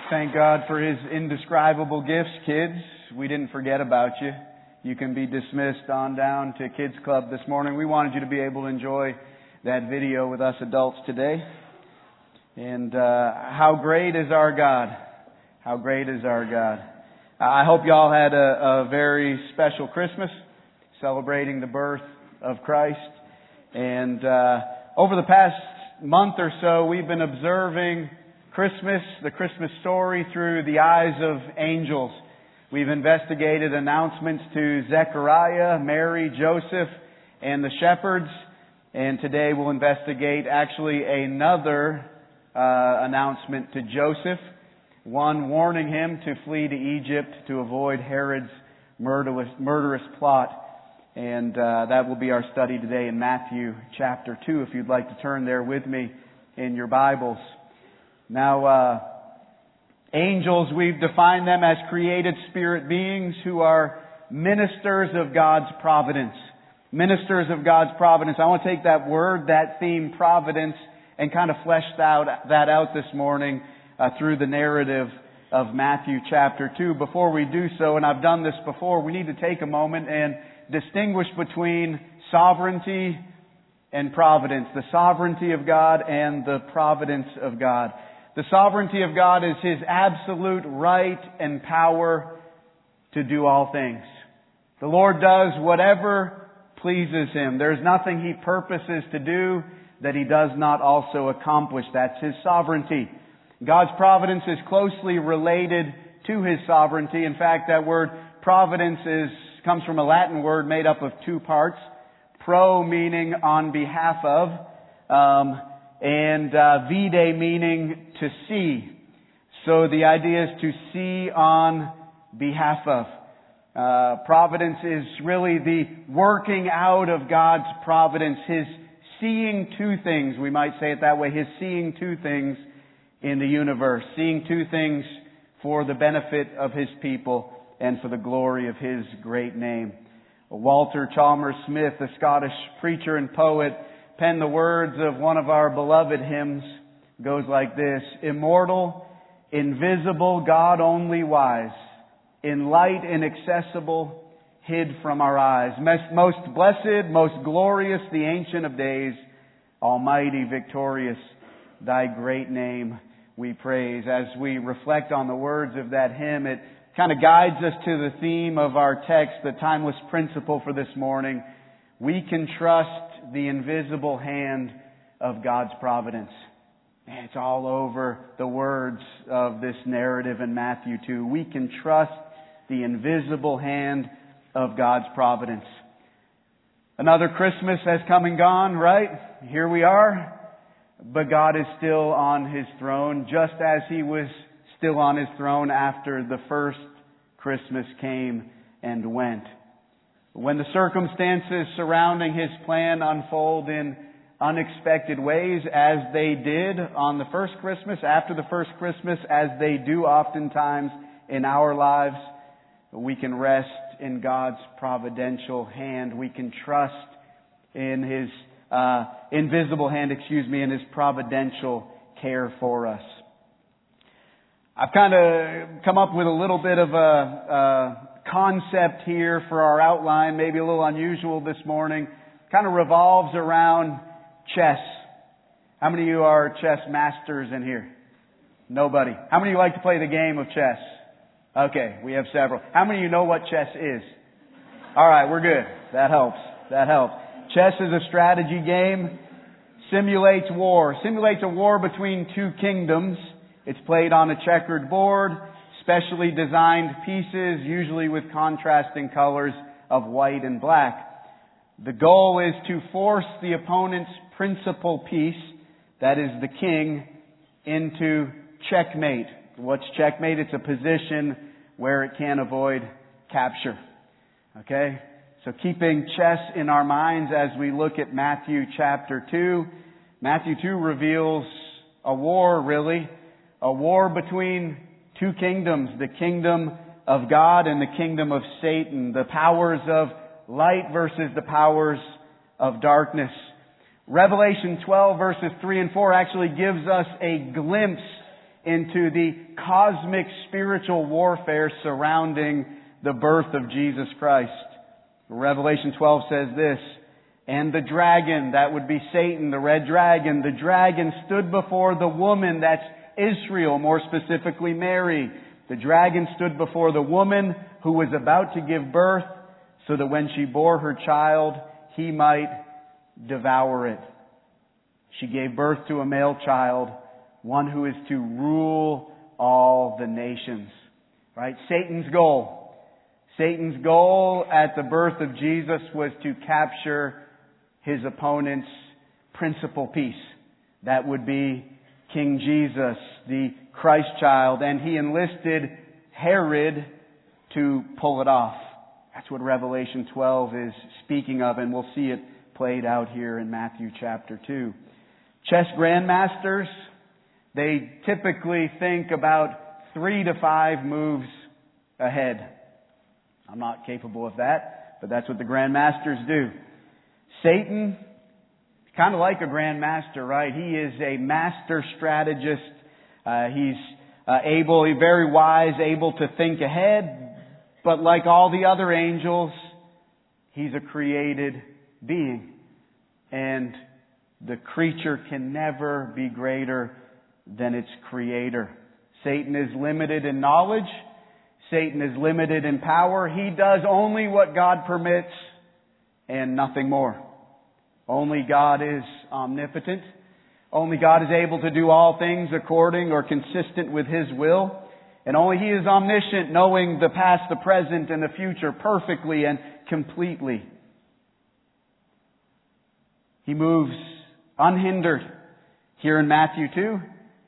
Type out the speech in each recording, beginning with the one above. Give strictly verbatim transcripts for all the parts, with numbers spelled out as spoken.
Thank God for His indescribable gifts, kids. We didn't forget about you. You can be dismissed on down to Kids Club this morning. We wanted you to be able to enjoy that video with us adults today. And uh, how great is our God? How great is our God? I hope you all had a, a very special Christmas, celebrating the birth of Christ. And uh, over the past month or so, we've been observing Christmas, the Christmas story, through the eyes of angels. We've investigated announcements to Zechariah, Mary, Joseph, and the shepherds. And today we'll investigate actually another uh, announcement to Joseph, one warning him to flee to Egypt to avoid Herod's murderous, murderous plot. And uh, that will be our study today in Matthew chapter two, if you'd like to turn there with me in your Bibles. Now, uh, angels, we've defined them as created spirit beings who are ministers of God's providence. Ministers of God's providence. I want to take that word, that theme, providence, and kind of flesh out, that out this morning uh, through the narrative of Matthew chapter two. Before we do so, and I've done this before, we need to take a moment and distinguish between sovereignty and providence. The sovereignty of God and the providence of God. The sovereignty of God is His absolute right and power to do all things. The Lord does whatever pleases Him. There's nothing He purposes to do that He does not also accomplish. That's His sovereignty. God's providence is closely related to His sovereignty. In fact, that word providence is comes from a Latin word made up of two parts. Pro meaning on behalf of, um, and uh, vide meaning to see. So the idea is to see on behalf of. Uh, providence is really the working out of God's providence, His seeing to things, we might say it that way, His seeing to things in the universe, seeing to things for the benefit of His people and for the glory of His great name. Walter Chalmers Smith, the Scottish preacher and poet, penned the words of one of our beloved hymns. It goes like this: immortal, invisible, God only wise, in light inaccessible, hid from our eyes. Most blessed, most glorious, the Ancient of Days, almighty, victorious, Thy great name we praise. As we reflect on the words of that hymn, it kind of guides us to the theme of our text, the timeless principle for this morning. We can trust the invisible hand of God's providence. Man, it's all over the words of this narrative in Matthew two. We can trust the invisible hand of God's providence. Another Christmas has come and gone, right? Here we are. But God is still on His throne, just as He was still on His throne after the first Christmas came and went. When the circumstances surrounding His plan unfold in unexpected ways, as they did on the first Christmas, after the first Christmas, as they do oftentimes in our lives, we can rest in God's providential hand. We can trust in His uh, invisible hand, excuse me, in His providential care for us. I've kind of come up with a little bit of a, a concept here for our outline, maybe a little unusual this morning. Kind of revolves around chess. How many of you are chess masters in here? Nobody. How many of you like to play the game of chess? Okay, we have several. How many of you know what chess is? All right, we're good. That helps. That helps. Chess is a strategy game. Simulates war. Simulates a war between two kingdoms. It's played on a checkered board, specially designed pieces, usually with contrasting colors of white and black. The goal is to force the opponent's principal piece, that is the king, into checkmate. What's checkmate? It's a position where it can avoid capture. Okay? So keeping chess in our minds as we look at Matthew chapter two. Matthew two reveals a war, really. A war between two kingdoms. The kingdom of God and the kingdom of Satan. The powers of light versus the powers of darkness. Revelation twelve verses three and four actually gives us a glimpse into the cosmic spiritual warfare surrounding the birth of Jesus Christ. Revelation twelve says this, "And the dragon," that would be Satan, the red dragon, "the dragon stood before the woman," that's Israel, more specifically Mary. "The dragon stood before the woman who was about to give birth, so that when she bore her child, he might devour it. She gave birth to a male child, one who is to rule all the nations." Right? Satan's goal. Satan's goal at the birth of Jesus was to capture his opponent's principal piece. That would be King Jesus, the Christ child, and he enlisted Herod to pull it off. That's what Revelation twelve is speaking of, and we'll see it played out here in Matthew chapter two. Chess grandmasters, they typically think about three to five moves ahead. I'm not capable of that, but that's what the grandmasters do. Satan, kind of like a grandmaster, right? He is a master strategist. Uh, he's uh, able, he's very wise, able to think ahead. But like all the other angels, he's a created being. And the creature can never be greater than its creator. Satan is limited in knowledge. Satan is limited in power. He does only what God permits and nothing more. Only God is omnipotent. Only God is able to do all things according or consistent with His will. And only He is omniscient, knowing the past, the present, and the future perfectly and completely. He moves unhindered here in Matthew two.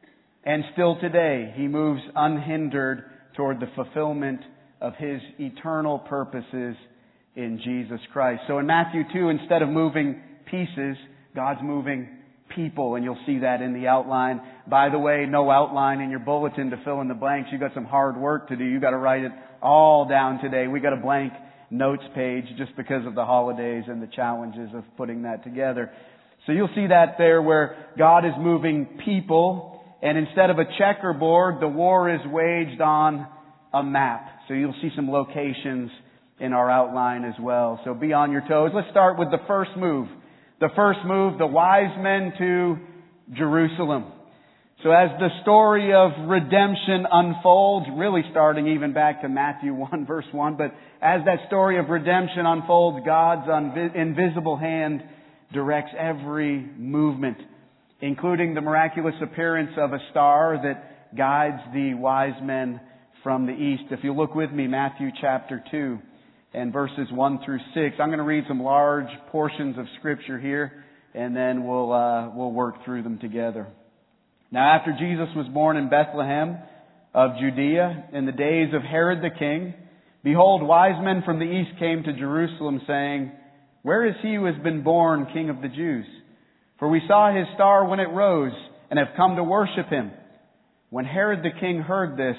And still today, He moves unhindered toward the fulfillment of His eternal purposes in Jesus Christ. So in Matthew two, instead of moving pieces, God's moving people, and you'll see that in the outline. By the way, no outline in your bulletin to fill in the blanks. You've got some hard work to do. You've got to write it all down today. We got a blank notes page just because of the holidays and the challenges of putting that together. So you'll see that there where God is moving people, and instead of a checkerboard, the war is waged on a map. So you'll see some locations in our outline as well. So be on your toes. Let's start with the first move. The first move, the wise men to Jerusalem. So as the story of redemption unfolds, really starting even back to Matthew one verse one, but as that story of redemption unfolds, God's invisible hand directs every movement, including the miraculous appearance of a star that guides the wise men from the east. If you look with me, Matthew chapter two. And verses one through six. I'm going to read some large portions of Scripture here, and then we'll uh, we'll work through them together. Now, after Jesus was born in Bethlehem of Judea, in the days of Herod the king, behold, wise men from the east came to Jerusalem, saying, "Where is he who has been born King of the Jews? For we saw his star when it rose, and have come to worship him." When Herod the king heard this,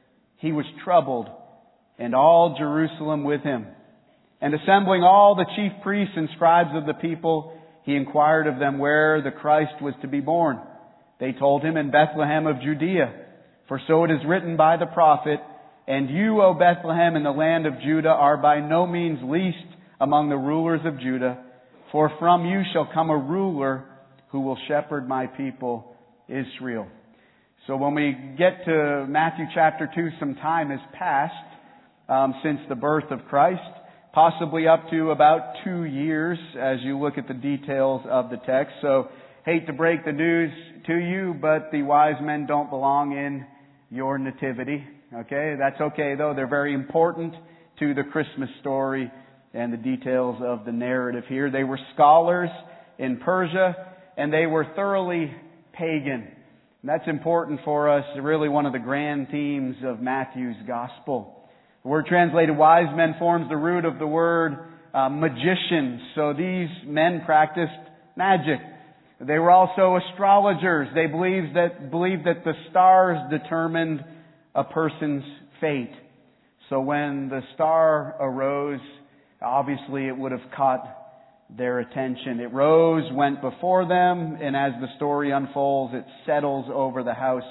he was troubled, and all Jerusalem with him. And assembling all the chief priests and scribes of the people, he inquired of them where the Christ was to be born. They told him, "In Bethlehem of Judea. For so it is written by the prophet, And you, O Bethlehem, in the land of Judah, are by no means least among the rulers of Judah. For from you shall come a ruler who will shepherd my people Israel." So when we get to Matthew chapter two, some time has passed Um, since the birth of Christ, possibly up to about two years as you look at the details of the text. So, hate to break the news to you, but the wise men don't belong in your nativity. Okay, that's okay though. They're very important to the Christmas story and the details of the narrative here. They were scholars in Persia, and they were thoroughly pagan. And that's important for us, really one of the grand themes of Matthew's gospel. The word translated wise men forms the root of the word uh, magicians. So these men practiced magic. They were also astrologers. They believed that, believed that the stars determined a person's fate. So when the star arose, obviously it would have caught their attention. It rose, went before them, and as the story unfolds, it settles over the house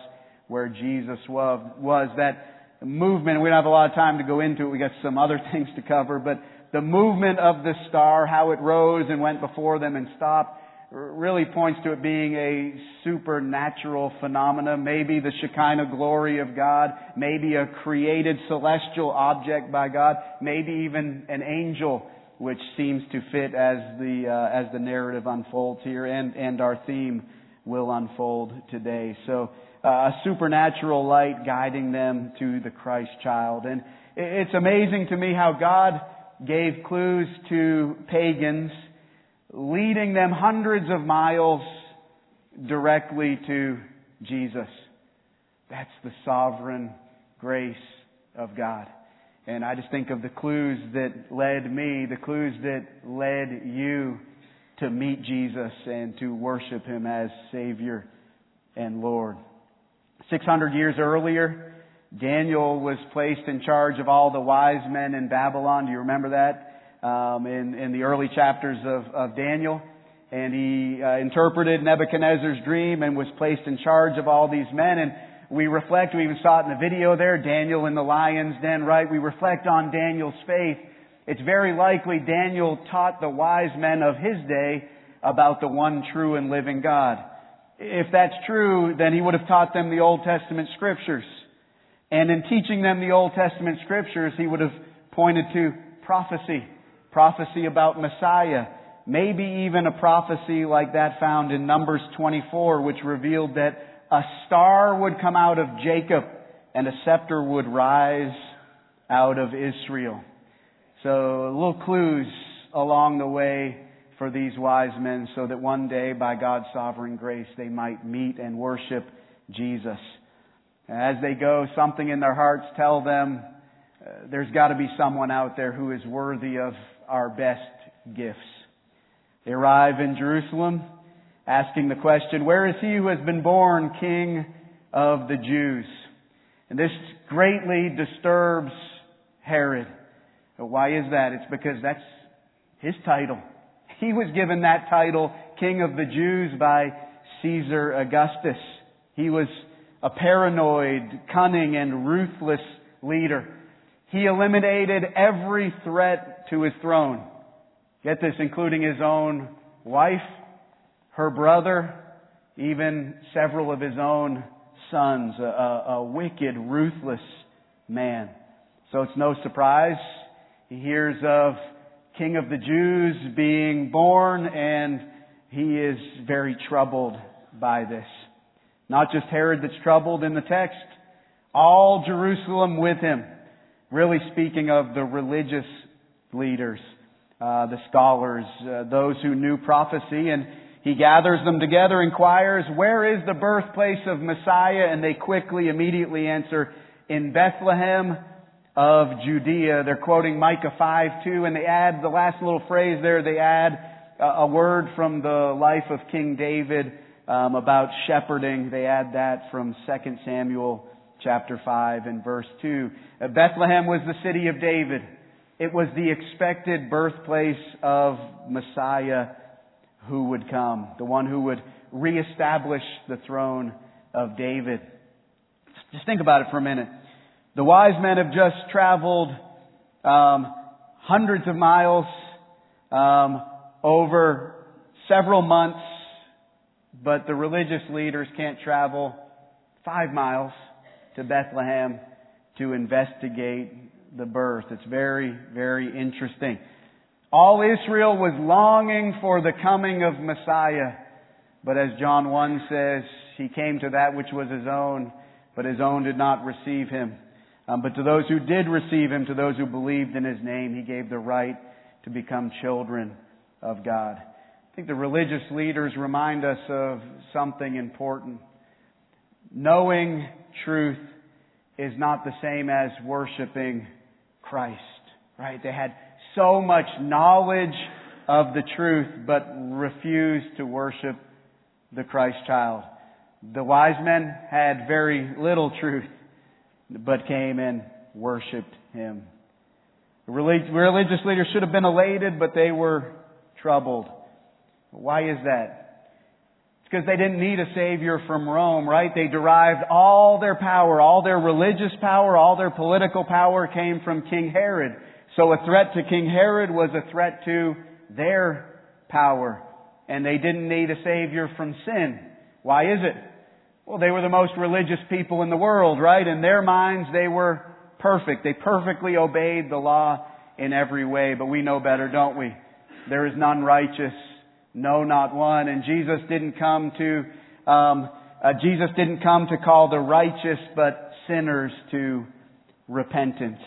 where Jesus was. was. That movement, we don't have a lot of time to go into it. We got some other things to cover, but the movement of the star, how it rose and went before them and stopped, really points to it being a supernatural phenomena. Maybe the Shekinah glory of God, maybe a created celestial object by God, maybe even an angel, which seems to fit as the uh, as the narrative unfolds here, and and our theme will unfold today. So uh, a supernatural light guiding them to the Christ child. And it's amazing to me how God gave clues to pagans, leading them hundreds of miles directly to Jesus. That's the sovereign grace of God. And I just think of the clues that led me, the clues that led you to meet Jesus and to worship Him as Savior and Lord. six hundred years earlier, Daniel was placed in charge of all the wise men in Babylon. Do you remember that? Um, in, in the early chapters of, of Daniel. And he uh, interpreted Nebuchadnezzar's dream and was placed in charge of all these men. And we reflect, we even saw it in the video there, Daniel in the lion's den, right? We reflect on Daniel's faith. It's very likely Daniel taught the wise men of his day about the one true and living God. If that's true, then he would have taught them the Old Testament Scriptures. And in teaching them the Old Testament Scriptures, he would have pointed to prophecy. Prophecy about Messiah. Maybe even a prophecy like that found in Numbers twenty-four, which revealed that a star would come out of Jacob and a scepter would rise out of Israel. So little clues along the way for these wise men so that one day by God's sovereign grace they might meet and worship Jesus. As they go, something in their hearts tell them uh, there's got to be someone out there who is worthy of our best gifts. They arrive in Jerusalem asking the question, where is he who has been born King of the Jews? And this greatly disturbs Herod. But why is that? It's because that's his title. He was given that title, King of the Jews, by Caesar Augustus. He was a paranoid, cunning, and ruthless leader. He eliminated every threat to his throne. Get this, including his own wife, her brother, even several of his own sons. A, a, a wicked, ruthless man. So it's no surprise. He hears of King of the Jews being born, and he is very troubled by this. Not just Herod that's troubled in the text, all Jerusalem with him. Really speaking of the religious leaders, uh, the scholars, uh, those who knew prophecy. And he gathers them together, inquires, where is the birthplace of Messiah? And they quickly, immediately answer, in Bethlehem of Judea. They're quoting Micah five two, and they add the last little phrase there, they add a, a word from the life of King David um, about shepherding. They add that from Second Samuel chapter five and verse two. Uh, Bethlehem was the city of David. It was the expected birthplace of Messiah who would come, the one who would reestablish the throne of David. Just think about it for a minute. The wise men have just traveled um, hundreds of miles um, over several months, but the religious leaders can't travel five miles to Bethlehem to investigate the birth. It's very, very interesting. All Israel was longing for the coming of Messiah, but as John one says, he came to that which was his own, but his own did not receive him. Um, but to those who did receive him, to those who believed in his name, he gave the right to become children of God. I think the religious leaders remind us of something important. Knowing truth is not the same as worshiping Christ, right? They had so much knowledge of the truth, but refused to worship the Christ child. The wise men had very little truth, but came and worshipped him. The religious leaders should have been elated, but they were troubled. Why is that? because they didn't need a Savior from Rome, right? They derived all their power, all their religious power, all their political power came from King Herod. So a threat to King Herod was a threat to their power. And they didn't need a Savior from sin. Why is it? Well, they were the most religious people in the world, right? In their minds, they were perfect. They perfectly obeyed the law in every way. But we know better, don't we? There is none righteous. No, not one. And Jesus didn't come to, um, uh, Jesus didn't come to call the righteous, but sinners to repentance.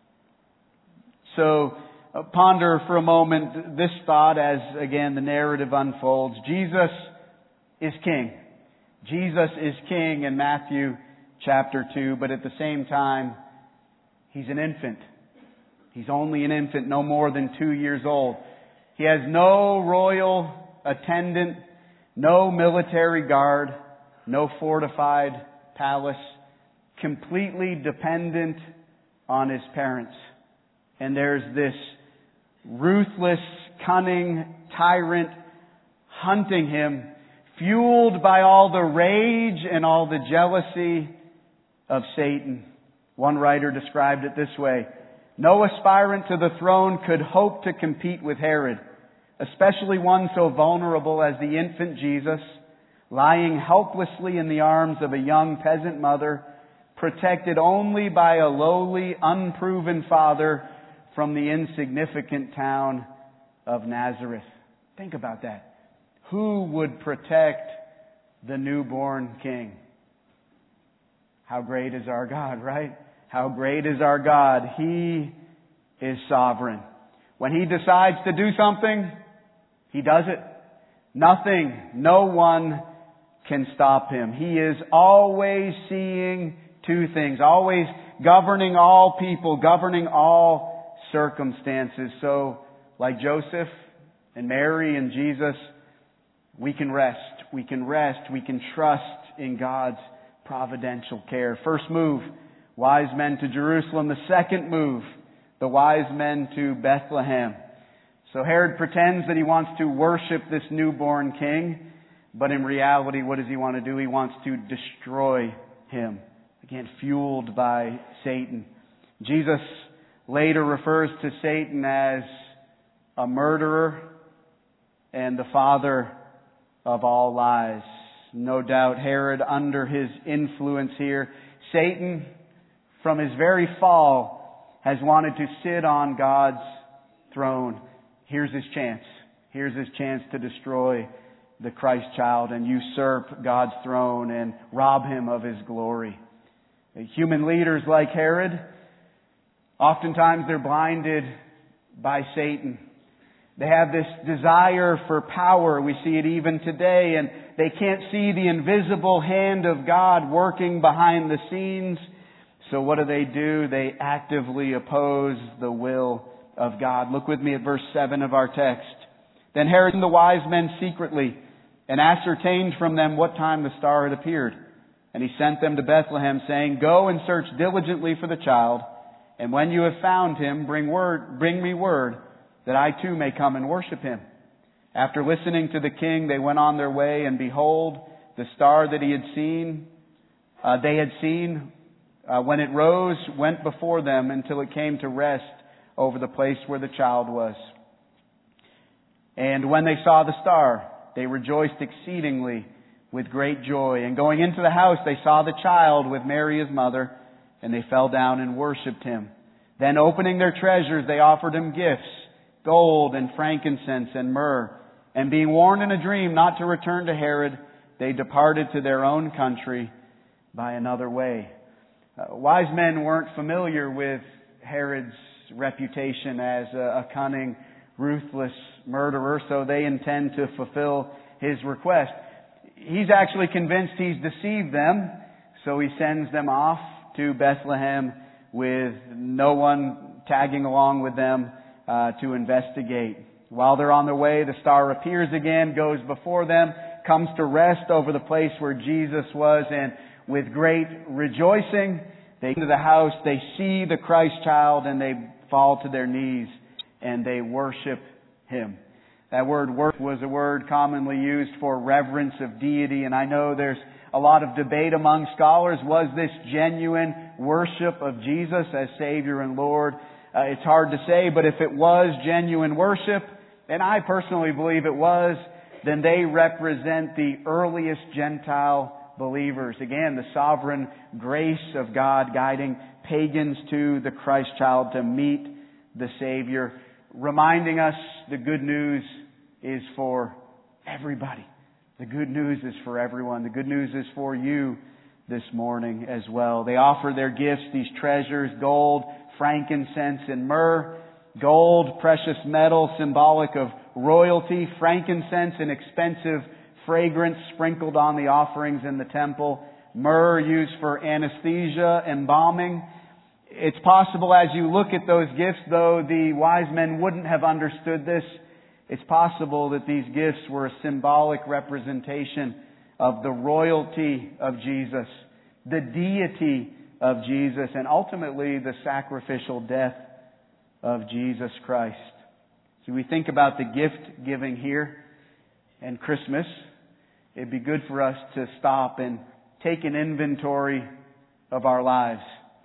So, uh, ponder for a moment this thought as, again, the narrative unfolds. Jesus is King. Jesus is King in Matthew chapter two, but at the same time, He's an infant. He's only an infant, no more than two years old. He has no royal attendant, no military guard, no fortified palace, completely dependent on His parents. And there's this ruthless, cunning tyrant hunting Him, fueled by all the rage and all the jealousy of Satan. One writer described it this way: no aspirant to the throne could hope to compete with Herod, especially one so vulnerable as the infant Jesus, lying helplessly in the arms of a young peasant mother, protected only by a lowly, unproven father from the insignificant town of Nazareth. Think about that. Who would protect the newborn King? How great is our God, right? How great is our God. He is sovereign. When He decides to do something, He does it. Nothing, no one can stop Him. He is always seeing two things, always governing all people, governing all circumstances. So, like Joseph and Mary and Jesus, we can rest. We can rest. We can trust in God's providential care. First move, wise men to Jerusalem. The second move, the wise men to Bethlehem. So Herod pretends that he wants to worship this newborn king, but in reality, what does he want to do? He wants to destroy him. Again, fueled by Satan. Jesus later refers to Satan as a murderer and the father of all lies. No doubt Herod, under his influence here, Satan, from his very fall, has wanted to sit on God's throne. Here's his chance. Here's his chance to destroy the Christ child and usurp God's throne and rob Him of His glory. Human leaders like Herod, oftentimes they're blinded by Satan. They have this desire for power. We see it even today, and they can't see the invisible hand of God working behind the scenes. So what do they do? They actively oppose the will of God. Look with me at verse seven of our text. Then Herod and the wise men secretly and ascertained from them what time the star had appeared. And he sent them to Bethlehem, saying, Go and search diligently for the child, and when you have found him, bring word, bring me word, that I too may come and worship him. After listening to the king, they went on their way, and behold, the star that he had seen, uh, they had seen, uh, when it rose, went before them until it came to rest over the place where the child was. And when they saw the star, they rejoiced exceedingly with great joy. And going into the house, they saw the child with Mary his mother, and they fell down and worshipped him. Then opening their treasures, they offered him gifts, gold and frankincense and myrrh. And being warned in a dream not to return to Herod, they departed to their own country by another way. Uh, wise men weren't familiar with Herod's reputation as a, a cunning, ruthless murderer, so they intend to fulfill his request. He's actually convinced he's deceived them, so he sends them off to Bethlehem with no one tagging along with them uh, to investigate. While they're on their way, the star appears again, goes before them, comes to rest over the place where Jesus was, and with great rejoicing, they go into the house, they see the Christ child, and they fall to their knees and they worship Him. That word worship was a word commonly used for reverence of deity, and I know there's a lot of debate among scholars. Was this genuine worship of Jesus as Savior and Lord? Uh, it's hard to say, but if it was genuine worship, and I personally believe it was, then they represent the earliest Gentile believers. Again, the sovereign grace of God guiding pagans to the Christ child to meet the Savior, reminding us the good news is for everybody. The good news is for everyone. The good news is for you this morning as well. They offer their gifts, these treasures, gold, frankincense, and myrrh. Gold, precious metal, symbolic of royalty. Frankincense, an expensive fragrance sprinkled on the offerings in the temple. Myrrh, used for anesthesia, embalming. It's possible as you look at those gifts, though the wise men wouldn't have understood this, it's possible that these gifts were a symbolic representation of the royalty of Jesus, the deity of Jesus, and ultimately the sacrificial death of Jesus Christ. So we think about the gift giving here and Christmas. It'd be good for us to stop and take an inventory of our lives,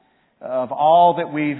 of all that we've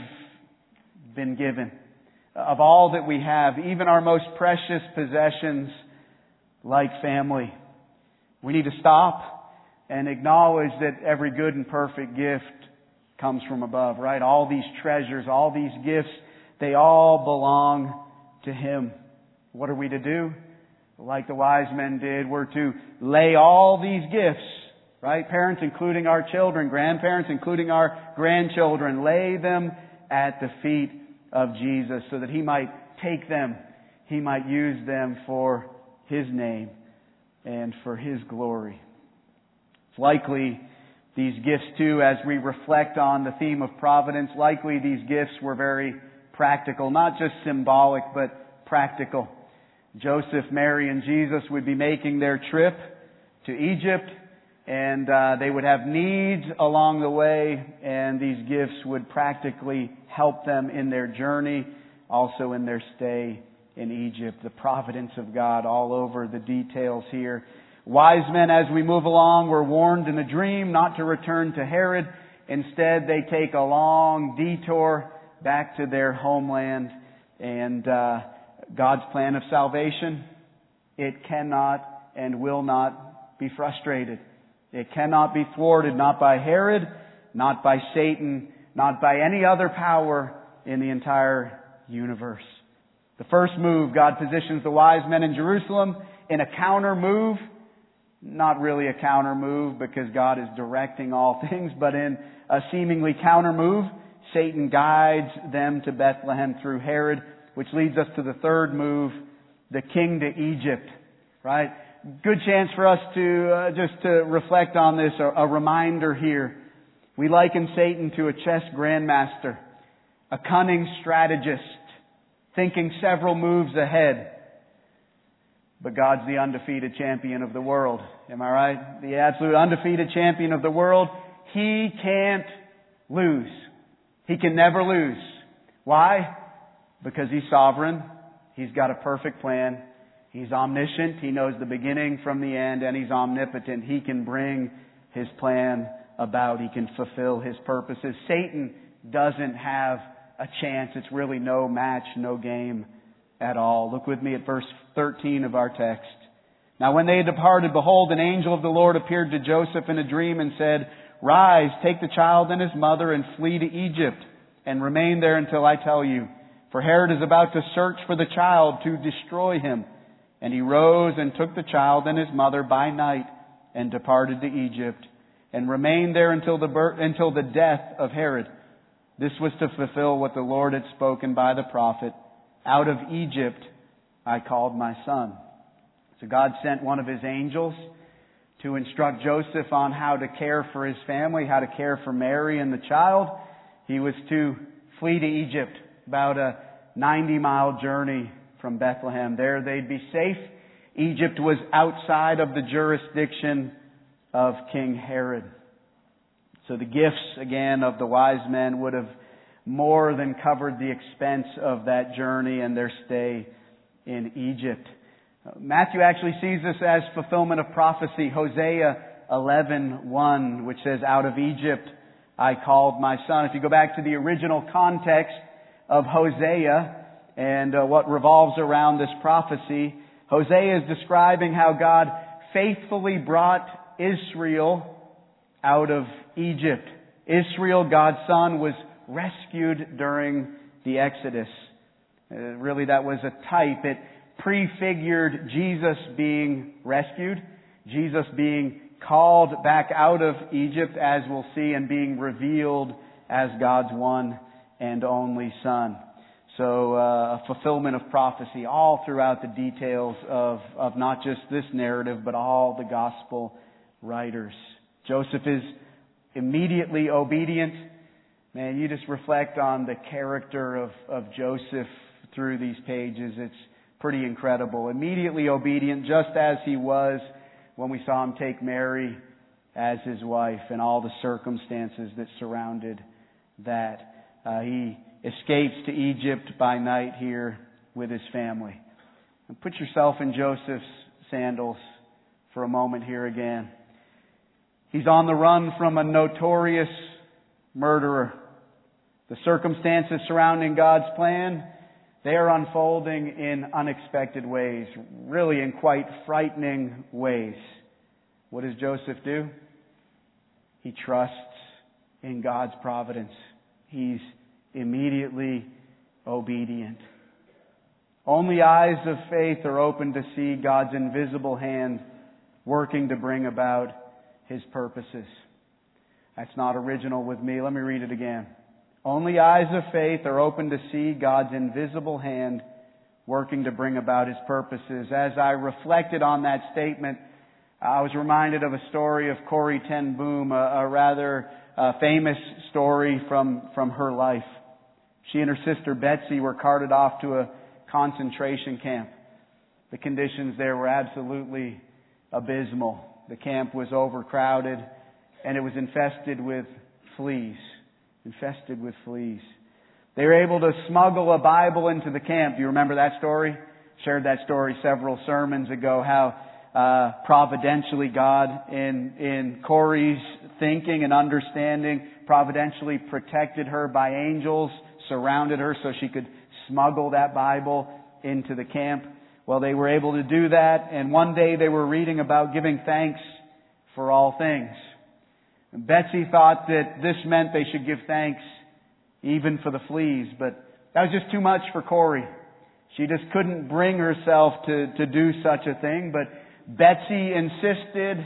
been given, of all that we have, even our most precious possessions like family. We need to stop and acknowledge that every good and perfect gift comes from above, right? All these treasures, all these gifts, they all belong to Him. What are we to do? Like the wise men did, we're to lay all these gifts, right? Parents, including our children, grandparents, including our grandchildren, lay them at the feet of Jesus so that He might take them, He might use them for His name and for His glory. It's likely these gifts too, as we reflect on the theme of providence, likely these gifts were very practical, not just symbolic, but practical. Joseph, Mary, and Jesus would be making their trip to Egypt, and uh, they would have needs along the way, and these gifts would practically help them in their journey, also in their stay in Egypt. The providence of God all over the details here. Wise men, as we move along, were warned in a dream not to return to Herod. Instead, they take a long detour back to their homeland, and uh, God's plan of salvation, it cannot and will not be frustrated. It cannot be thwarted, not by Herod, not by Satan, not by any other power in the entire universe. The first move, God positions the wise men in Jerusalem in a counter move. Not really a counter move because God is directing all things, but in a seemingly counter move, Satan guides them to Bethlehem through Herod, which leads us to the third move, the king to Egypt, right? Good chance for us to uh, just to reflect on this, a, a reminder here. We liken Satan to a chess grandmaster, a cunning strategist, thinking several moves ahead. But God's the undefeated champion of the world. Am I right? The absolute undefeated champion of the world. He can't lose. He can never lose. Why? Because He's sovereign. He's got a perfect plan. He's omniscient. He knows the beginning from the end, and He's omnipotent. He can bring His plan about. He can fulfill His purposes. Satan doesn't have a chance. It's really no match, no game at all. Look with me at verse thirteen of our text. Now when they had departed, behold, an angel of the Lord appeared to Joseph in a dream and said, Rise, take the child and his mother and flee to Egypt, and remain there until I tell you. For Herod is about to search for the child to destroy him. And he rose and took the child and his mother by night and departed to Egypt, and remained there until the birth, until the death of Herod. This was to fulfill what the Lord had spoken by the prophet. Out of Egypt I called my son. So God sent one of His angels to instruct Joseph on how to care for his family, how to care for Mary and the child. He was to flee to Egypt, about a ninety mile journey from Bethlehem. There they'd be safe. Egypt was outside of the jurisdiction of King Herod. So the gifts, again, of the wise men would have more than covered the expense of that journey and their stay in Egypt. Matthew actually sees this as fulfillment of prophecy. Hosea eleven one, which says, "Out of Egypt I called my son." If you go back to the original context of Hosea and uh, what revolves around this prophecy, Hosea is describing how God faithfully brought Israel out of Egypt. Israel, God's son, was rescued during the Exodus. Uh, really, that was a type. It prefigured Jesus being rescued, Jesus being called back out of Egypt, as we'll see, and being revealed as God's one and only Son. So, uh, a fulfillment of prophecy all throughout the details of, of not just this narrative, but all the gospel writers. Joseph is immediately obedient. Man, you just reflect on the character of, of Joseph through these pages. It's pretty incredible. Immediately obedient, just as he was when we saw him take Mary as his wife and all the circumstances that surrounded that. Uh, he escapes to Egypt by night here with his family. And put yourself in Joseph's sandals for a moment here again. He's on the run from a notorious murderer. The circumstances surrounding God's plan, they are unfolding in unexpected ways, really in quite frightening ways. What does Joseph do? He trusts in God's providence. He's immediately obedient. Only eyes of faith are open to see God's invisible hand working to bring about His purposes. That's not original with me. Let me read it again. Only eyes of faith are open to see God's invisible hand working to bring about His purposes. As I reflected on that statement, I was reminded of a story of Corrie ten Boom, a, a rather uh, famous story from, from her life. She and her sister Betsy were carted off to a concentration camp. The conditions there were absolutely abysmal. The camp was overcrowded and it was infested with fleas. Infested with fleas. They were able to smuggle a Bible into the camp. Do you remember that story? Shared that story several sermons ago, how uh, providentially God, in, in Corrie's thinking and understanding, providentially protected her by angels, surrounded her so she could smuggle that Bible into the camp. Well, they were able to do that, and one day they were reading about giving thanks for all things. And Betsy thought that this meant they should give thanks even for the fleas, but that was just too much for Corrie. She just couldn't bring herself to, to do such a thing, but Betsy insisted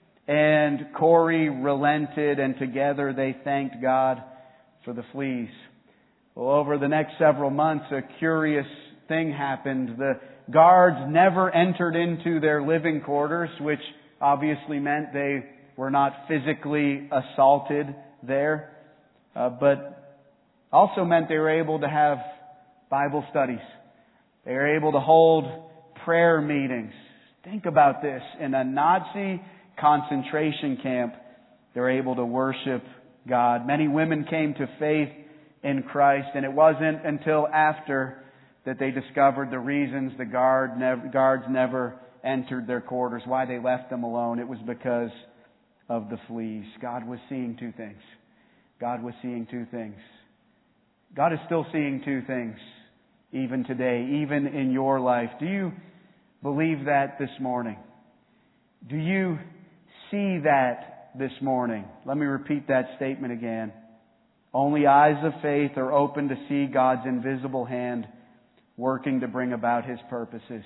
and Corrie relented, and together they thanked God for the fleas. Well, over the next several months, a curious thing happened. The guards never entered into their living quarters, which obviously meant they were not physically assaulted there, uh, but also meant they were able to have Bible studies. They were able to hold prayer meetings. Think about this. In a Nazi concentration camp, they were able to worship God. Many women came to faith in Christ, and it wasn't until after that they discovered the reasons the guard nev- guards never entered their quarters, why they left them alone. It was because of the fleas. God was seeing two things. God was seeing two things. God is still seeing two things, even today, even in your life. Do you believe that this morning? Do you see that this morning? Let me repeat that statement again. Only eyes of faith are open to see God's invisible hand working to bring about His purposes.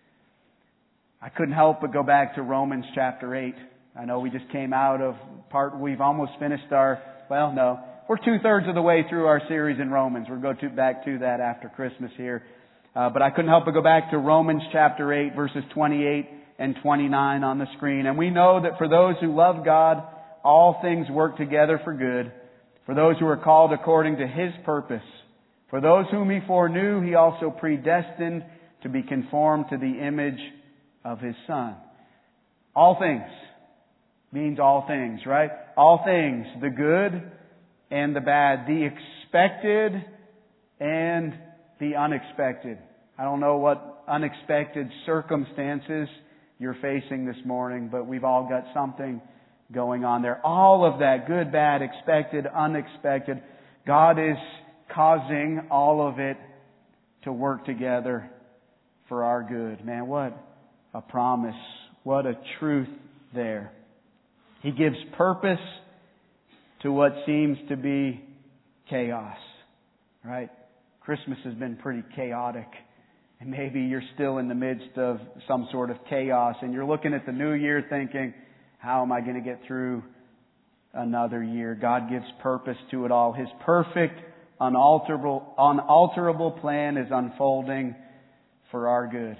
I couldn't help but go back to Romans chapter eight. I know we just came out of part, we've almost finished our, well, no, we're two-thirds of the way through our series in Romans. We'll go to, back to that after Christmas here. Uh, but I couldn't help but go back to Romans chapter eight, verses twenty-eight and twenty-nine on the screen. And we know that for those who love God, all things work together for good, for those who are called according to His purpose. For those whom He foreknew, He also predestined to be conformed to the image of His Son. All things means all things, right? All things, the good and the bad, the expected and the unexpected. I don't know what unexpected circumstances you're facing this morning, but we've all got something going on there. All of that, good, bad, expected, unexpected, God is causing all of it to work together for our good. Man, what a promise. What a truth there. He gives purpose to what seems to be chaos. Right? Christmas has been pretty chaotic. And maybe you're still in the midst of some sort of chaos and you're looking at the new year thinking, how am I going to get through another year? God gives purpose to it all. His perfect, unalterable, unalterable plan is unfolding for our good.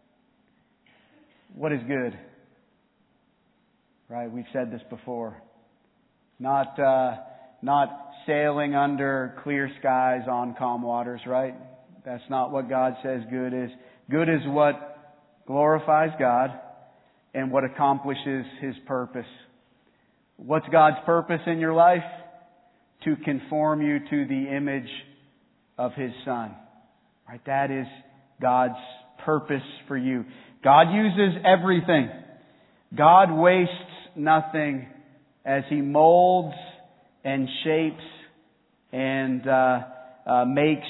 What is good? Right? We've said this before. Not, uh, not sailing under clear skies on calm waters, right? That's not what God says good is. Good is what glorifies God and what accomplishes His purpose. What's God's purpose in your life? To conform you to the image of His Son. Right? That is God's purpose for you. God uses everything. God wastes nothing as He molds and shapes and uh, uh, makes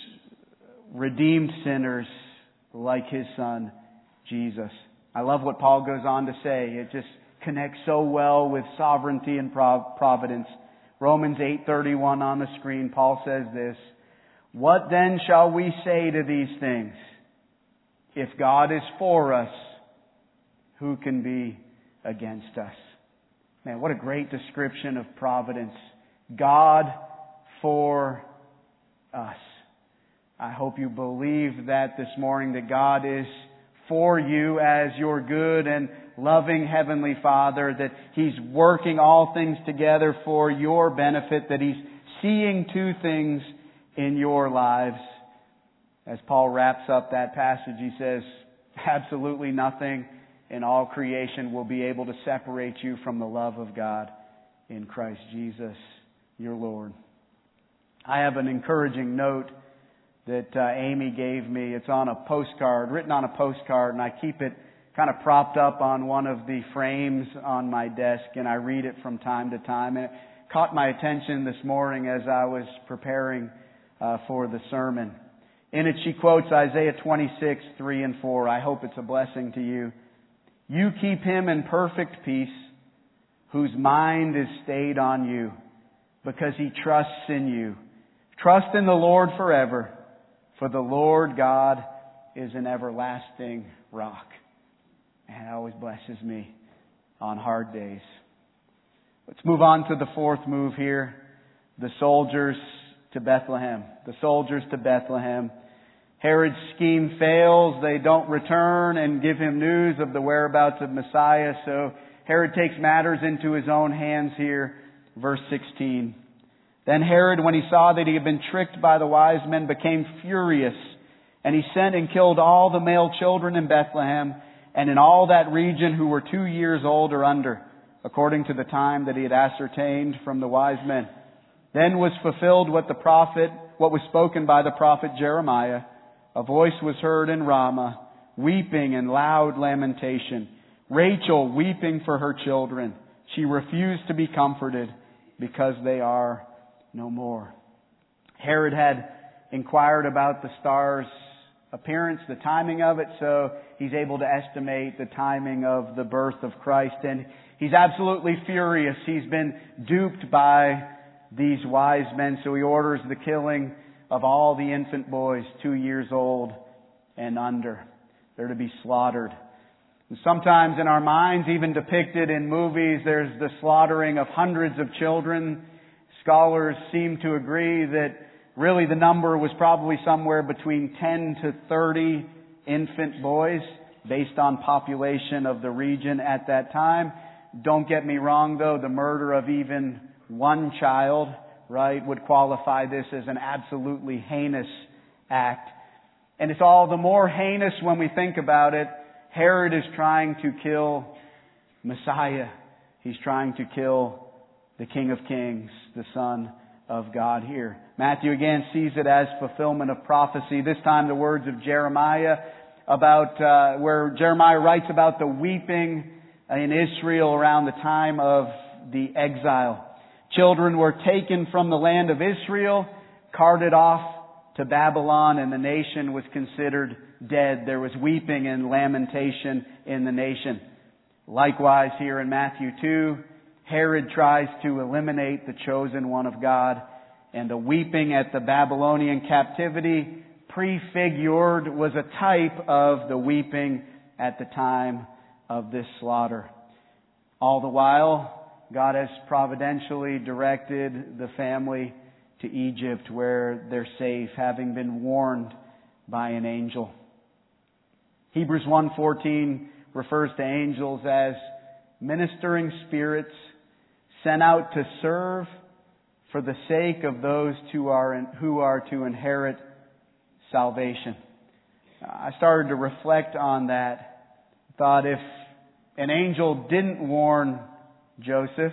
redeemed sinners like His Son, Jesus. I love what Paul goes on to say. It just connects so well with sovereignty and providence. Romans eight thirty-one on the screen, Paul says this, "What then shall we say to these things? If God is for us, who can be against us?" Man, what a great description of providence. God for us. I hope you believe that this morning, that God is for you as your good and loving Heavenly Father, that He's working all things together for your benefit, that He's seeing to things in your lives. As Paul wraps up that passage, he says, absolutely nothing in all creation will be able to separate you from the love of God in Christ Jesus, your Lord. I have an encouraging note that uh, Amy gave me. It's on a postcard, written on a postcard, and I keep it kind of propped up on one of the frames on my desk, and I read it from time to time. And it caught my attention this morning as I was preparing uh, for the sermon. In it, she quotes Isaiah twenty-six, three and four. I hope it's a blessing to you. "You keep him in perfect peace, whose mind is stayed on you, because he trusts in you. Trust in the Lord forever, for the Lord God is an everlasting rock." And it always blesses me on hard days. Let's move on to the fourth move here. The soldiers to Bethlehem. The soldiers to Bethlehem. Herod's scheme fails. They don't return and give him news of the whereabouts of Messiah. So Herod takes matters into his own hands here. Verse sixteen. "Then Herod, when he saw that he had been tricked by the wise men, became furious. And he sent and killed all the male children in Bethlehem and in all that region who were two years old or under, according to the time that he had ascertained from the wise men. Then was fulfilled what the prophet, what was spoken by the prophet Jeremiah. A voice was heard in Ramah, weeping and loud lamentation. Rachel weeping for her children. She refused to be comforted because they are no more." Herod had inquired about the star's appearance, the timing of it, so he's able to estimate the timing of the birth of Christ. And he's absolutely furious. He's been duped by these wise men, so he orders the killing of all the infant boys two years old and under. They're to be slaughtered. And sometimes in our minds, even depicted in movies, there's the slaughtering of hundreds of children. Scholars seem to agree that really the number was probably somewhere between ten to thirty infant boys based on population of the region at that time. Don't get me wrong though, the murder of even one child, right, would qualify this as an absolutely heinous act. And it's all the more heinous when we think about it. Herod is trying to kill Messiah. He's trying to kill the King of Kings, the Son of God here. Matthew again sees it as fulfillment of prophecy. This time the words of Jeremiah about uh, where Jeremiah writes about the weeping in Israel around the time of the exile. Children were taken from the land of Israel, carted off to Babylon, and the nation was considered dead. There was weeping and lamentation in the nation. Likewise, here in Matthew two, Herod tries to eliminate the chosen one of God, and the weeping at the Babylonian captivity prefigured was a type of the weeping at the time of this slaughter. All the while, God has providentially directed the family to Egypt, where they're safe, having been warned by an angel. Hebrews one fourteen refers to angels as ministering spirits sent out to serve for the sake of those who are who are to inherit salvation. I started to reflect on that. Thought if an angel didn't warn Joseph,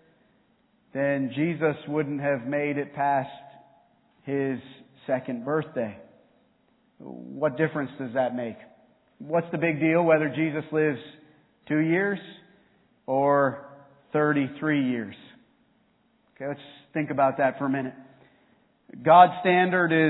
then Jesus wouldn't have made it past his second birthday. What difference does that make? What's the big deal whether Jesus lives two years or thirty-three years? Okay, let's think about that for a minute. God's standard is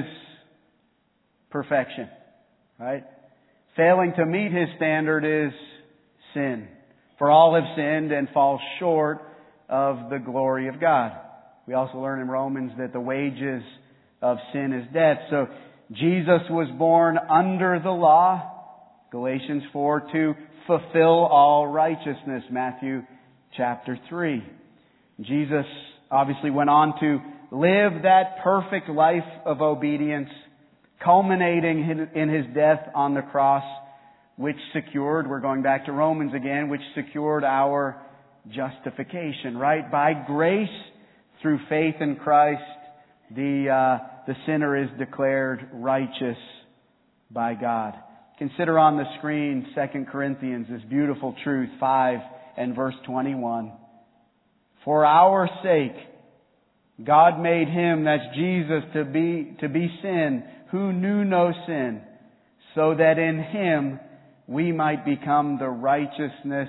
perfection, right? Failing to meet His standard is sin. For all have sinned and fall short of the glory of God. We also learn in Romans that the wages of sin is death. So Jesus was born under the law, Galatians four, to fulfill all righteousness, Matthew chapter three. Jesus obviously went on to live that perfect life of obedience, culminating in His death on the cross, which secured, we're going back to Romans again, which secured our justification, right? By grace, through faith in Christ, the uh, the sinner is declared righteous by God. Consider on the screen Second Corinthians, this beautiful truth, five and verse twenty-one. For our sake, God made Him, that's Jesus, to be to be sin, who knew no sin, so that in Him we might become the righteousness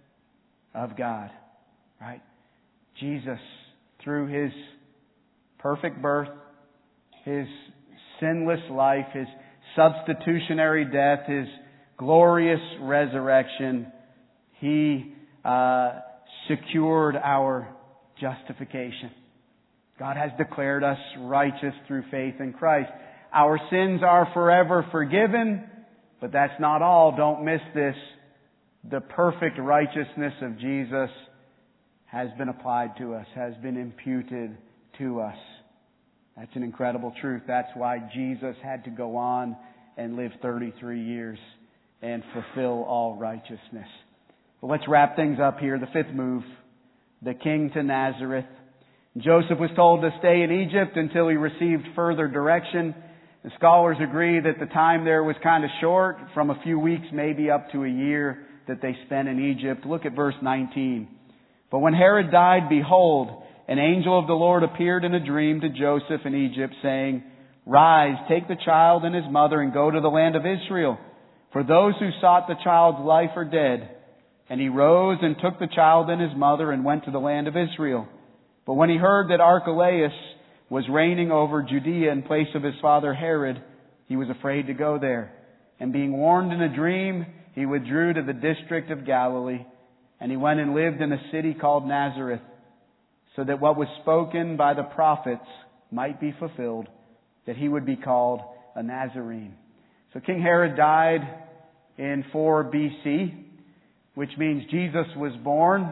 of God. Right? Jesus, through His perfect birth, His sinless life, His substitutionary death, His glorious resurrection, He uh, secured our justification. God has declared us righteous through faith in Christ. Our sins are forever forgiven, but that's not all. Don't miss this. The perfect righteousness of Jesus has been applied to us, has been imputed to us. That's an incredible truth. That's why Jesus had to go on and live thirty-three years and fulfill all righteousness. But let's wrap things up here. The fifth move, the king to Nazareth. Joseph was told to stay in Egypt until he received further direction. The scholars agree that the time there was kind of short, from a few weeks maybe up to a year that they spent in Egypt. Look at verse nineteen. But when Herod died, behold, an angel of the Lord appeared in a dream to Joseph in Egypt, saying, Rise, take the child and his mother, and go to the land of Israel. For those who sought the child's life are dead. And he rose and took the child and his mother and went to the land of Israel. But when he heard that Archelaus was reigning over Judea in place of his father Herod, he was afraid to go there. And being warned in a dream, he withdrew to the district of Galilee. And he went and lived in a city called Nazareth, so that what was spoken by the prophets might be fulfilled, that he would be called a Nazarene. So King Herod died in four B C, which means Jesus was born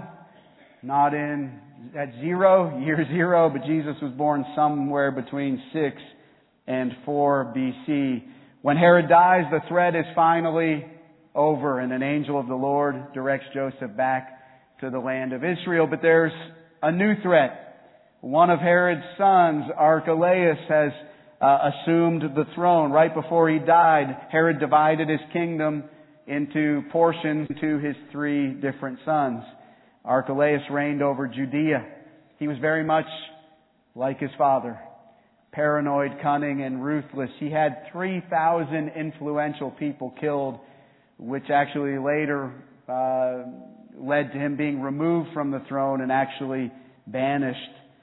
not in at zero, year zero, but Jesus was born somewhere between six and four B C. When Herod dies, the threat is finally over, and an angel of the Lord directs Joseph back to the land of Israel. But there's a new threat. One of Herod's sons, Archelaus, has uh, assumed the throne. Right before he died, Herod divided his kingdom into portions to his three different sons. Archelaus reigned over Judea. He was very much like his father, paranoid, cunning, and ruthless. He had three thousand influential people killed, which actually later uh, led to him being removed from the throne and actually banished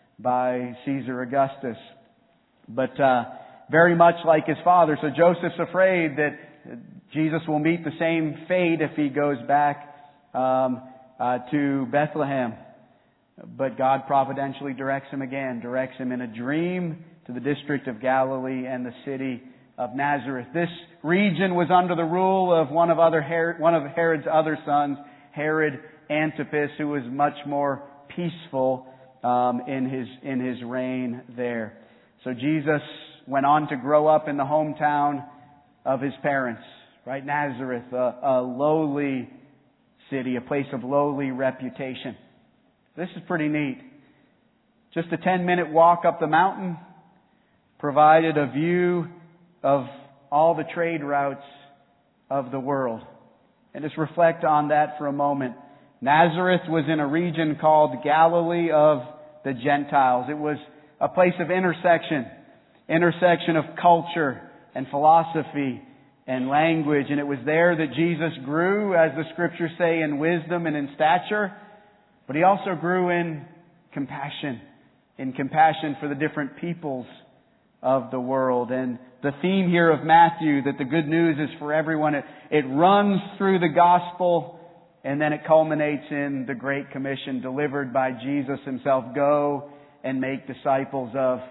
by Caesar Augustus. But uh, very much like his father. So Joseph's afraid that Jesus will meet the same fate if he goes back um, uh, to Bethlehem. But God providentially directs him again, directs him in a dream to the district of Galilee and the city of Nazareth. This region was under the rule of one of other Herod, one of Herod's other sons, Herod Antipas, who was much more peaceful um, in his in his reign there. So Jesus went on to grow up in the hometown of his parents, right? Nazareth, a, a lowly city, a place of lowly reputation. This is pretty neat. Just a ten-minute walk up the mountain provided a view of all the trade routes of the world. And just reflect on that for a moment. Nazareth was in a region called Galilee of the Gentiles. It was a place of intersection, intersection of culture and philosophy and language. And it was there that Jesus grew, as the Scriptures say, in wisdom and in stature. But He also grew in compassion, in compassion for the different peoples of the world. And the theme here of Matthew, that the good news is for everyone, it, it runs through the gospel, and then it culminates in the Great Commission delivered by Jesus Himself. Go and make disciples of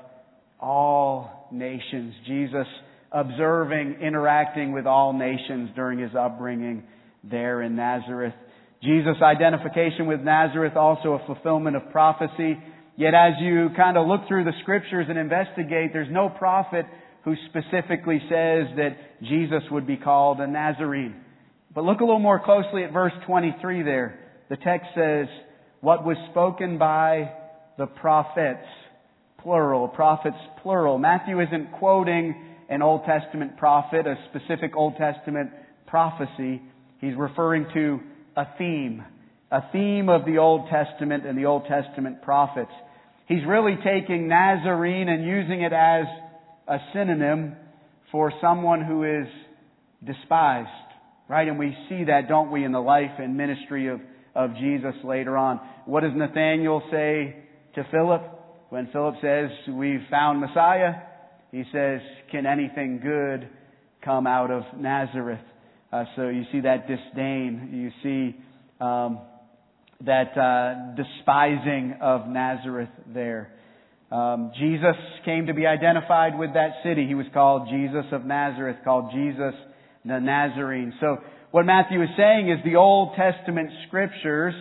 all nations. Jesus observing, interacting with all nations during His upbringing there in Nazareth. Jesus' identification with Nazareth, also a fulfillment of prophecy. Yet as you kind of look through the Scriptures and investigate, there's no prophet who specifically says that Jesus would be called a Nazarene. But look a little more closely at verse twenty-three there. The text says, what was spoken by the prophets, plural, prophets, plural. Matthew isn't quoting an Old Testament prophet, a specific Old Testament prophecy. He's referring to a theme, a theme of the Old Testament and the Old Testament prophets. He's really taking Nazarene and using it as a synonym for someone who is despised. Right? And we see that, don't we, in the life and ministry of, of Jesus later on. What does Nathanael say to Philip? When Philip says, we've found Messiah, he says, can anything good come out of Nazareth? Uh, so you see that disdain. You see um, that uh, despising of Nazareth there. Um, Jesus came to be identified with that city. He was called Jesus of Nazareth, called Jesus the Nazarene. So what Matthew is saying is the Old Testament Scriptures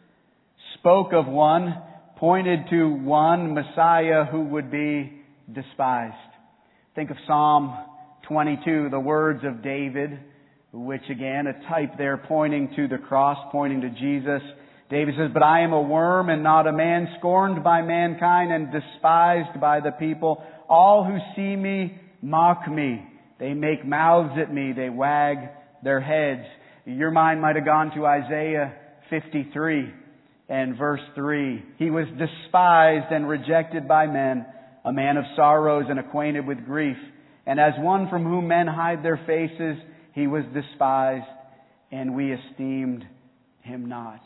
spoke of one, pointed to one Messiah who would be despised. Think of Psalm twenty-two, the words of David, which again, a type there pointing to the cross, pointing to Jesus. David says, but I am a worm and not a man, scorned by mankind and despised by the people. All who see me mock me. They make mouths at me. They wag their heads. Your mind might have gone to Isaiah fifty-three and verse three. He was despised and rejected by men, a man of sorrows and acquainted with grief. And as one from whom men hide their faces, He was despised, and we esteemed Him not.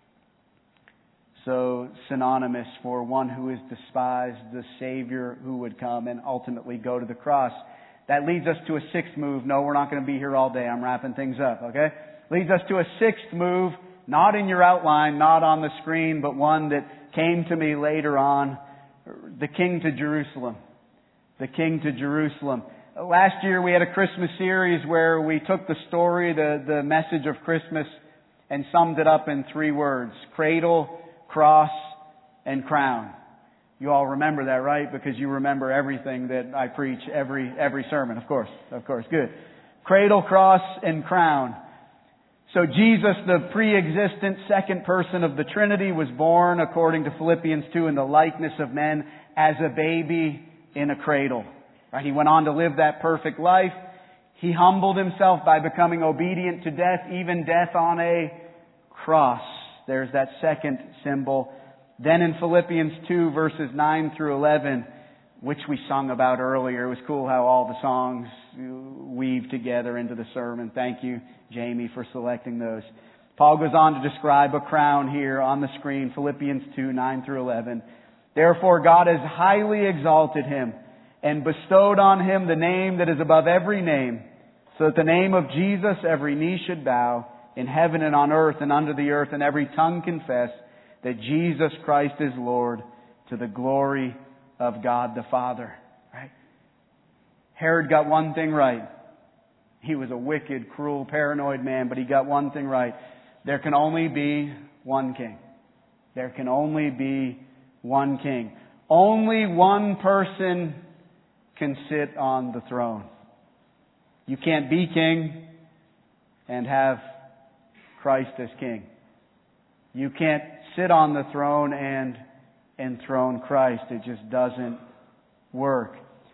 So synonymous for one who is despised, the Savior who would come and ultimately go to the cross. That leads us to a sixth move. No, we're not going to be here all day. I'm wrapping things up, okay? Leads us to a sixth move, not in your outline, not on the screen, but one that came to me later on. The King to Jerusalem. The King to Jerusalem. Last year we had a Christmas series where we took the story, the, the message of Christmas, and summed it up in three words. Cradle, cross, and crown. You all remember that, right? Because you remember everything that I preach every every sermon. Of course. Of course. Good. Cradle, cross, and crown. So Jesus, the pre-existent second person of the Trinity, was born, according to Philippians two, in the likeness of men as a baby in a cradle. Right? He went on to live that perfect life. He humbled Himself by becoming obedient to death, even death on a cross. There's that second symbol. Then in Philippians two, verses nine through eleven, which we sung about earlier. It was cool how all the songs weave together into the sermon. Thank you, Jamie, for selecting those. Paul goes on to describe a crown here on the screen, Philippians two, nine through eleven. Therefore God has highly exalted him and bestowed on him the name that is above every name, so that the name of Jesus every knee should bow, in heaven and on earth and under the earth, and every tongue confess that Jesus Christ is Lord, to the glory of God the Father. Right? Herod got one thing right. He was a wicked, cruel, paranoid man, but he got one thing right. There can only be one king. There can only be one king. Only one person can sit on the throne. You can't be king and have Christ as king. You can't sit on the throne and enthrone Christ. It just doesn't work.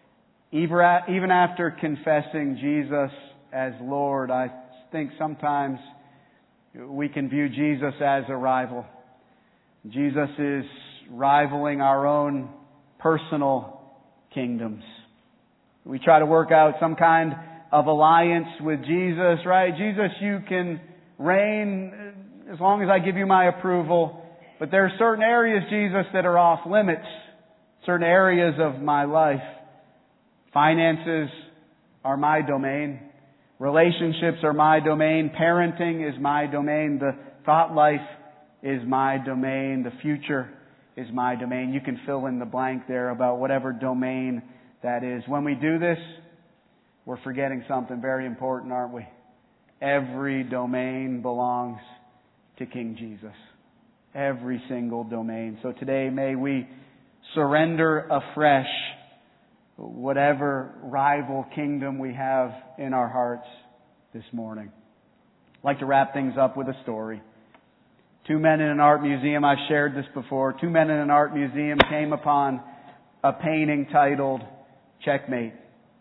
Even after confessing Jesus as Lord, I think sometimes we can view Jesus as a rival. Jesus is rivaling our own personal kingdoms. We try to work out some kind of alliance with Jesus, right? Jesus, you can reign as long as I give you my approval. But there are certain areas, Jesus, that are off limits. Certain areas of my life. Finances are my domain. Relationships are my domain. Parenting is my domain. The thought life is my domain. The future is my domain. You can fill in the blank there about whatever domain that is. When we do this, we're forgetting something very important, aren't we? Every domain belongs to King Jesus. Every single domain. So today may we surrender afresh whatever rival kingdom we have in our hearts this morning. I'd like to wrap things up with a story. Two men in an art museum, I've shared this before, two men in an art museum came upon a painting titled Checkmate.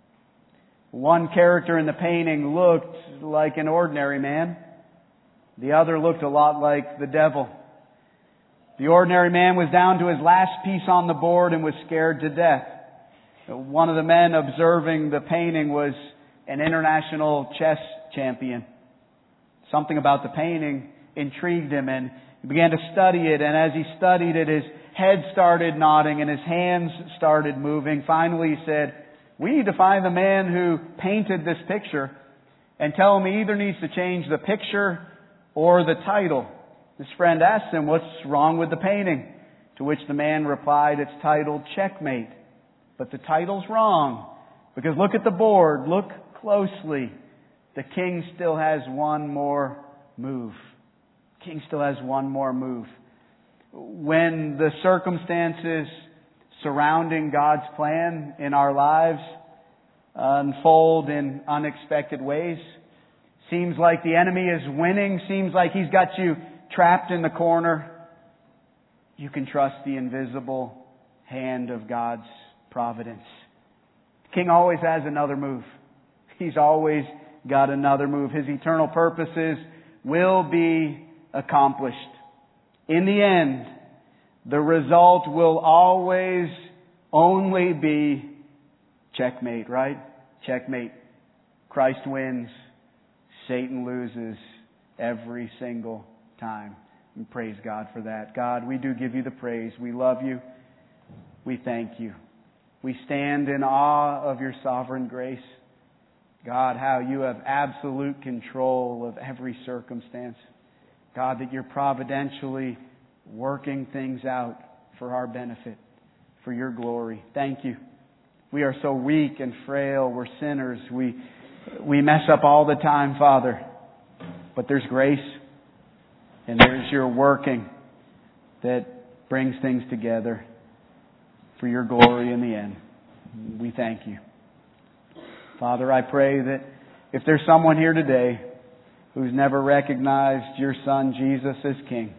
One character in the painting looked like an ordinary man. The other looked a lot like the devil. The ordinary man was down to his last piece on the board and was scared to death. One of the men observing the painting was an international chess champion. Something about the painting intrigued him, and he began to study it. And as he studied it, his head started nodding and his hands started moving. Finally he said, "We need to find the man who painted this picture and tell him he either needs to change the picture or the title." His friend asked him, "What's wrong with the painting?" To which the man replied, "It's titled Checkmate. But the title's wrong. Because look at the board. Look closely. The king still has one more move. The king still has one more move." When the circumstances surrounding God's plan in our lives unfold in unexpected ways, seems like the enemy is winning, seems like he's got you trapped in the corner, you can trust the invisible hand of God's providence. The king always has another move. He's always got another move. His eternal purposes will be accomplished. In the end, the result will always only be checkmate, right? Checkmate. Christ wins. Satan loses every single time. And praise God for that. God, we do give you the praise. We love you. We thank you. We stand in awe of your sovereign grace. God, how you have absolute control of every circumstance. God, that you're providentially working things out for our benefit, for your glory. Thank you. We are so weak and frail. We're sinners. We, we mess up all the time, Father. But there's grace and there's your working that brings things together for your glory in the end. We thank you. Father, I pray that if there's someone here today who's never recognized your Son, Jesus, as King,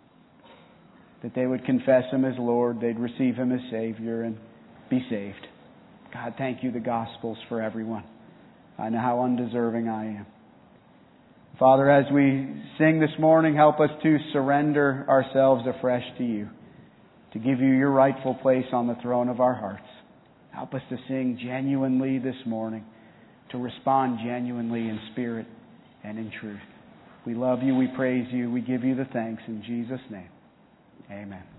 that they would confess Him as Lord, they'd receive Him as Savior and be saved. God, thank you, the Gospel's for everyone. I know how undeserving I am. Father, as we sing this morning, help us to surrender ourselves afresh to you, to give you your rightful place on the throne of our hearts. Help us to sing genuinely this morning, to respond genuinely in spirit and in truth. We love you, we praise you, we give you the thanks in Jesus' name. Amen.